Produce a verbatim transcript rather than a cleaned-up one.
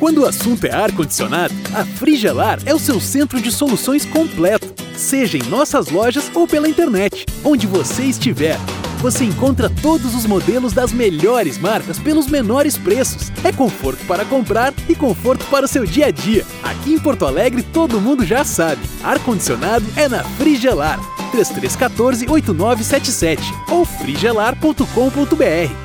Quando o assunto é ar-condicionado, a Frigelar é o seu centro de soluções completo. Seja em nossas lojas ou pela internet, onde você estiver. Você encontra todos os modelos das melhores marcas pelos menores preços. É conforto para comprar e conforto para o seu dia a dia. Aqui em Porto Alegre todo mundo já sabe. Ar-condicionado é na Frigelar. três três um quatro, oito nove sete sete ou frigelar ponto com ponto br.